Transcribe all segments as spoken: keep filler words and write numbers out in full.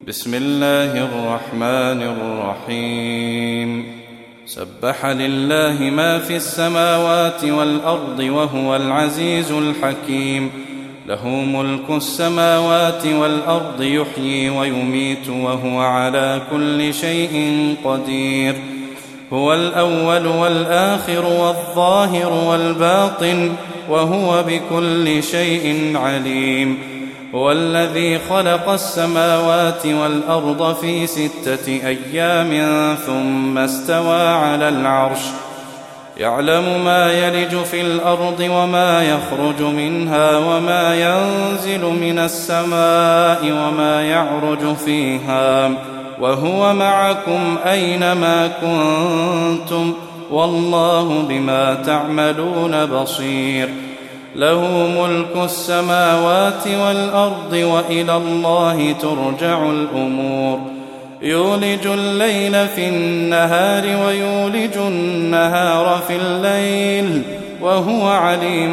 بسم الله الرحمن الرحيم سبح لله ما في السماوات والأرض وهو العزيز الحكيم له ملك السماوات والأرض يحيي ويميت وهو على كل شيء قدير هو الأول والآخر والظاهر والباطن وهو بكل شيء عليم هو الذي خلق السماوات والأرض في ستة أيام ثم استوى على العرش يعلم ما يلج في الأرض وما يخرج منها وما ينزل من السماء وما يعرج فيها وهو معكم أينما كنتم والله بما تعملون بصير له ملك السماوات والأرض وإلى الله ترجع الأمور يولج الليل في النهار ويولج النهار في الليل وهو عليم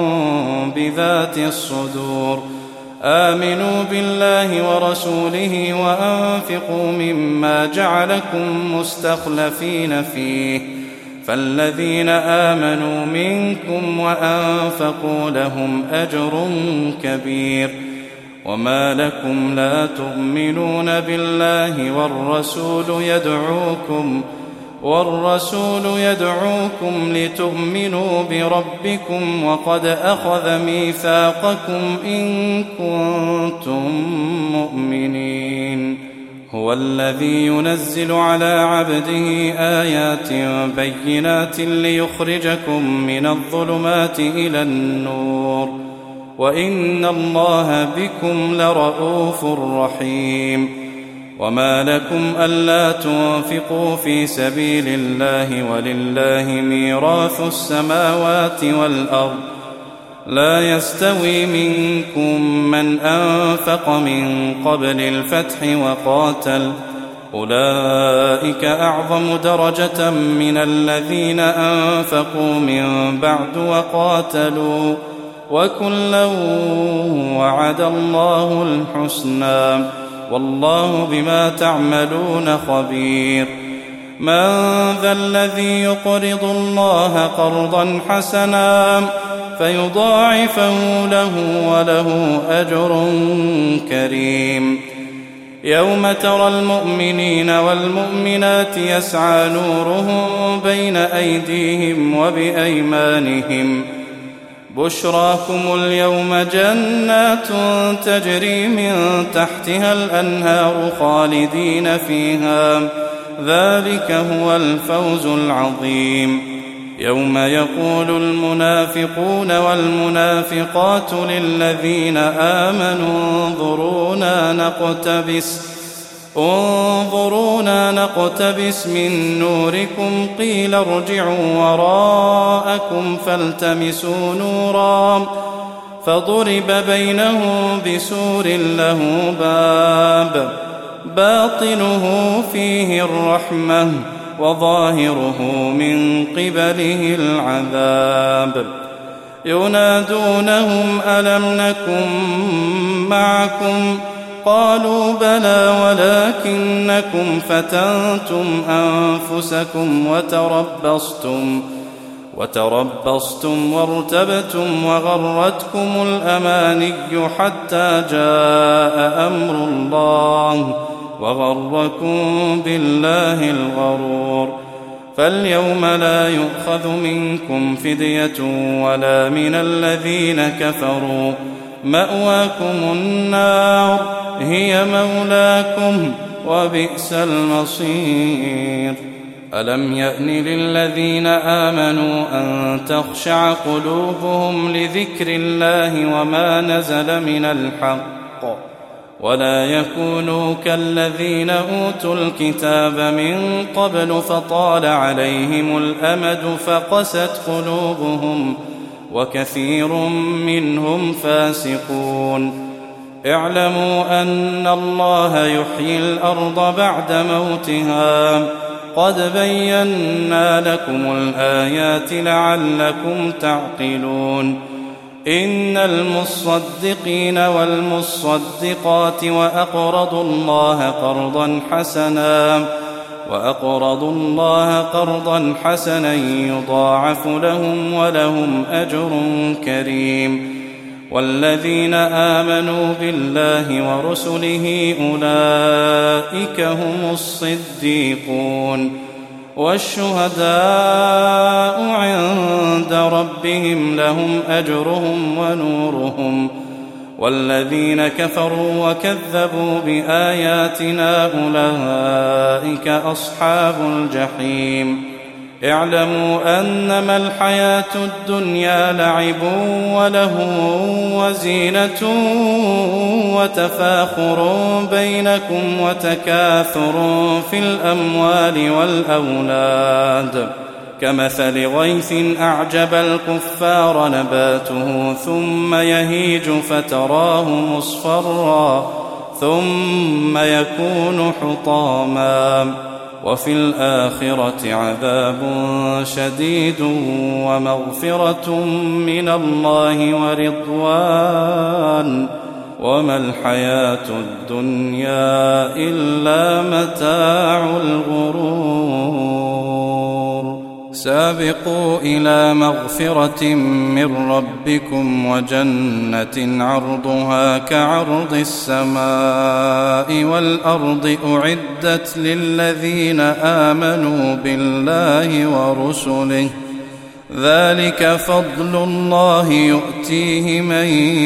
بذات الصدور آمنوا بالله ورسوله وأنفقوا مما جعلكم مستخلفين فيه فالذين آمنوا منكم وأنفقوا لهم أجر كبير وما لكم لا تؤمنون بالله والرسول يدعوكم والرسول يدعوكم لتؤمنوا بربكم وقد أخذ ميثاقكم إن كنتم مؤمنين هو الذي ينزل على عبده آيات بينات ليخرجكم من الظلمات إلى النور وإن الله بكم لرءوف رحيم وما لكم ألا تنفقوا في سبيل الله ولله ميراث السماوات والأرض لا يستوي منكم من أنفق من قبل الفتح وقاتل أولئك أعظم درجة من الذين أنفقوا من بعد وقاتلوا وكلا وعد الله الحسنى والله بما تعملون خبير من ذا الذي يقرض الله قرضا حسنا فيضاعفه له وله أجر كريم يوم ترى المؤمنين والمؤمنات يسعى نورهم بين أيديهم وبأيمانهم بشراكم اليوم جنات تجري من تحتها الأنهار خالدين فيها ذلك هو الفوز العظيم يوم يقول المنافقون والمنافقات للذين آمنوا انظرونا نقتبس انظرونا نقتبس من نوركم قيل ارجعوا وراءكم فالتمسوا نورا فضرب بينهم بسور له باب باطنه فيه الرحمة وظاهره من قبله العذاب ينادونهم ألم نكن معكم قالوا بلى ولكنكم فتنتم أنفسكم وتربصتم وتربصتم وارتبتم وغرتكم الأماني حتى جاء أمر الله وغركم بالله الغرور فاليوم لا يؤخذ منكم فدية ولا من الذين كفروا مأواكم النار هي مولاكم وبئس المصير ألم يأن للذين آمنوا أن تخشع قلوبهم لذكر الله وما نزل من الحق ولا يكونوا كالذين أوتوا الكتاب من قبل فطال عليهم الأمد فقست قلوبهم وكثير منهم فاسقون اعلموا أن الله يحيي الأرض بعد موتها قد بينا لكم الآيات لعلكم تعقلون إن المصدقين والمصدقات وأقرضوا الله قرضا حسنا وأقرضوا الله قرضا حسنا يضاعف لهم ولهم أجر كريم. والذين آمنوا بالله ورسله أولئك هم الصديقون والشهداء عند ربهم لهم أجرهم ونورهم. والذين كفروا وكذبوا بآياتنا أولئك أصحاب الجحيم. اعلموا أنما الحياة الدنيا لعب ولهو وزينة وتفاخر بينكم وتكاثر في الأموال والأولاد كمثل غيث أعجب الكفار نباته ثم يهيج فتراه مصفرا ثم يكون حطاما وفي الآخرة عذاب شديد ومغفرة من الله ورضوان وما الحياة الدنيا إلا متاع الغرور. سابقوا إلى مغفرة من ربكم وجنة عرضها كعرض السماء والأرض أعدت للذين آمنوا بالله ورسله ذلك فضل الله يؤتيه من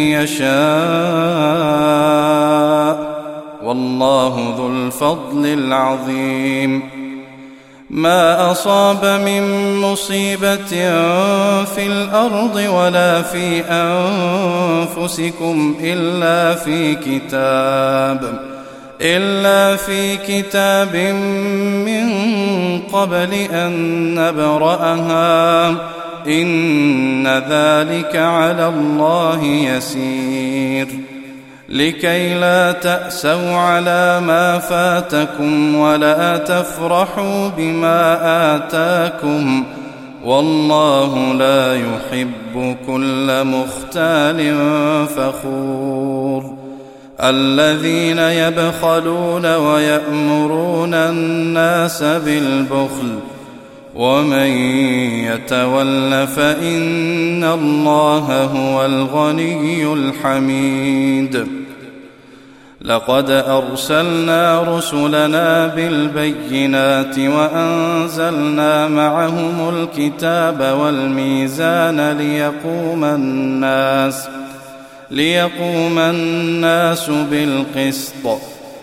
يشاء والله ذو الفضل العظيم. ما أصاب من مصيبة في الأرض ولا في أنفسكم إلا في كتاب إلا في كتاب من قبل أن نبرأها إن ذلك على الله يسير. لكي لا تأسوا على ما فاتكم ولا تفرحوا بما آتاكم والله لا يحب كل مختال فخور. الذين يبخلون ويأمرون الناس بالبخل ومن يتول فإن الله هو الغني الحميد. لقد أرسلنا رسلنا بالبينات وأنزلنا معهم الكتاب والميزان ليقوم الناس ليقوم الناس بالقسط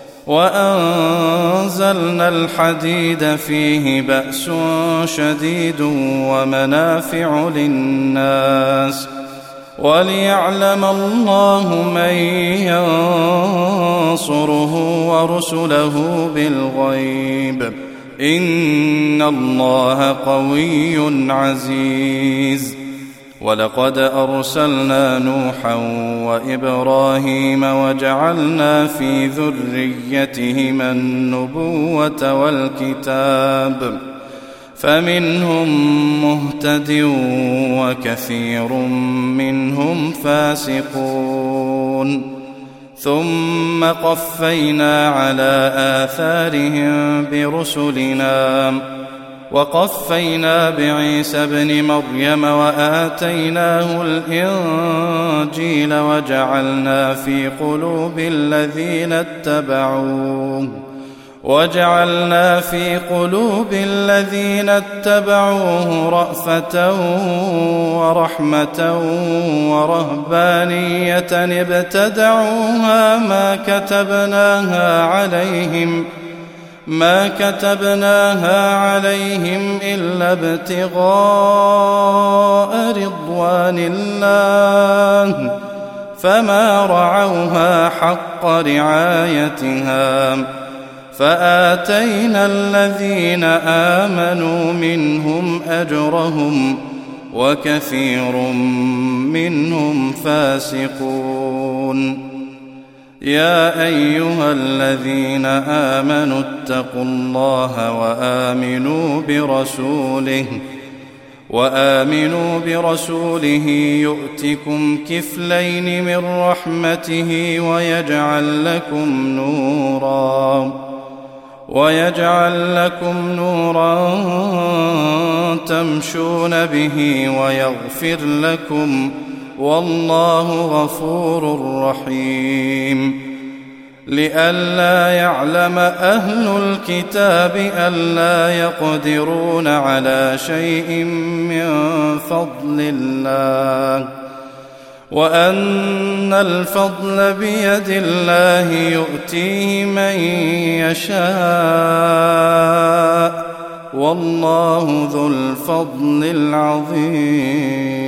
وأنزلنا الحديد فيه بأس شديد ومنافع للناس وليعلم الله من ينصره ورسله بالغيب إن الله قوي عزيز. ولقد أرسلنا نوحا وإبراهيم وجعلنا في ذريتهما النبوة والكتاب فمنهم مهتد وكثير منهم فاسقون. ثم قفينا على آثارهم برسلنا وقفينا بعيسى ابن مريم وآتيناه الإنجيل وجعلنا في قلوب الذين اتبعوه وجعلنا في قلوب الذين اتبعوه رأفة ورحمة ورهبانية ابتدعوها ما كتبناها عليهم ما كتبناها عليهم إلا ابتغاء رضوان الله فما رعوها حق رعايتها فآتينا الذين آمنوا منهم أجرهم وكثير منهم فاسقون. يا أيها الذين آمنوا اتقوا الله وآمنوا برسوله وآمنوا برسوله يؤتكم كفلين من رحمته ويجعل لكم نورا ويجعل لكم نورا تمشون به ويغفر لكم والله غفور رحيم. لئلا يعلم أهل الكتاب ألا يقدرون على شيء من فضل الله وأن الفضل بيد الله يؤتيه من يشاء والله ذو الفضل العظيم.